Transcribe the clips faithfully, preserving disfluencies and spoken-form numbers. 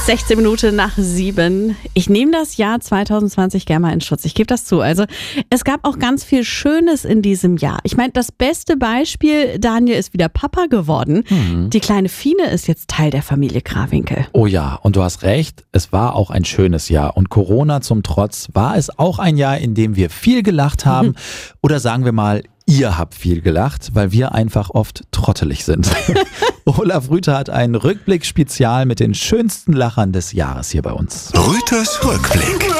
sechzehn Minuten nach sieben. Ich nehme das Jahr zwanzig zwanzig gerne mal in Schutz. Ich gebe das zu. Also es gab auch ganz viel Schönes in diesem Jahr. Ich meine, das beste Beispiel, Daniel ist wieder Papa geworden. Mhm. Die kleine Fine ist jetzt Teil der Familie Krawinkel. Oh ja, und du hast recht, es war auch ein schönes Jahr. Und Corona zum Trotz war es auch ein Jahr, in dem wir viel gelacht haben. Mhm. Oder sagen wir mal, ihr habt viel gelacht, weil wir einfach oft trottelig sind. Olaf Rüther hat ein Rückblick-Spezial mit den schönsten Lachern des Jahres hier bei uns. Rüthers Rückblick.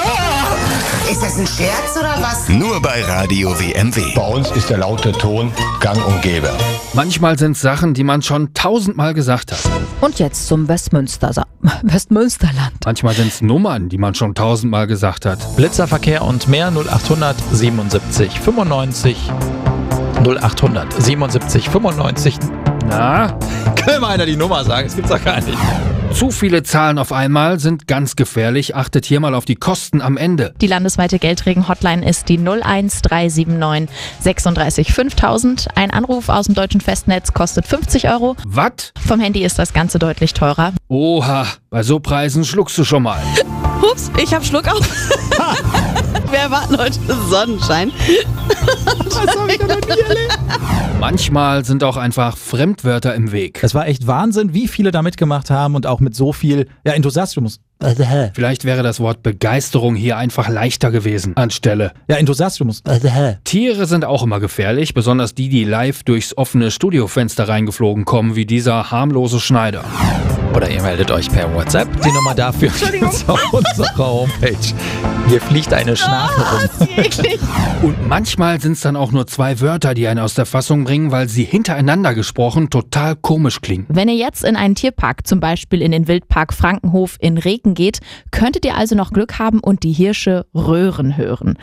Ist das ein Scherz oder was? Nur bei Radio W M W. Bei uns ist der laute Ton gang und gäbe. Manchmal sind es Sachen, die man schon tausendmal gesagt hat. Und jetzt zum Westmünster, Westmünsterland. Manchmal sind es Nummern, die man schon tausendmal gesagt hat. Blitzerverkehr und mehr null achthundert siebenundsiebzig fünfundneunzig null achthundert siebenundsiebzig fünfundneunzig. Na? Kann mal einer die Nummer sagen? Das gibt's doch gar nicht. Zu viele Zahlen auf einmal sind ganz gefährlich. Achtet hier mal auf die Kosten am Ende. Die landesweite Geldregen-Hotline ist die null eins drei sieben neun sechsunddreißig fünftausend. Ein Anruf aus dem deutschen Festnetz kostet fünfzig Euro. Was? Vom Handy ist das Ganze deutlich teurer. Oha, bei so Preisen schluckst du schon mal. Ups, ich hab Schluck auf. Wir erwarten heute Sonnenschein. Das hab ich doch noch nie erlebt. Manchmal sind auch einfach Fremdwörter im Weg. Es war echt Wahnsinn, wie viele da mitgemacht haben und auch mit so viel ja, Enthusiasmus. Vielleicht wäre das Wort Begeisterung hier einfach leichter gewesen anstelle. Ja, Enthusiasmus. Tiere sind auch immer gefährlich, besonders die, die live durchs offene Studiofenster reingeflogen kommen, wie dieser harmlose Schneider. Oder ihr meldet euch per WhatsApp. Die Nummer dafür gibt's auf unserer Homepage. Hier fliegt eine Schnarche rum. Und manchmal sind es dann auch nur zwei Wörter, die einen aus der Fassung bringen, weil sie hintereinander gesprochen total komisch klingen. Wenn ihr jetzt in einen Tierpark, zum Beispiel in den Wildpark Frankenhof in Reken geht, könntet ihr also noch Glück haben und die Hirsche Röhren hören.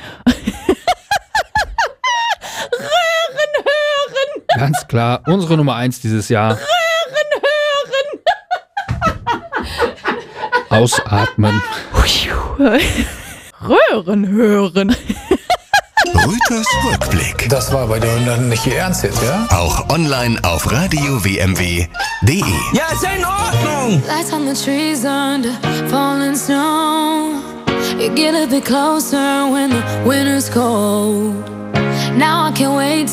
Röhren hören! Ganz klar, unsere Nummer eins dieses Jahr. Röhren hören! Ausatmen. Röhren hören! Rüthers Rückblick. Das war bei dir dann nicht Ihr Ernst jetzt, ja? Auch online auf radio w m w punkt d e. Ja, ist ja in Ordnung. Lights on the trees under falling snow. You get a bit closer when the winter's cold. Now I can't wait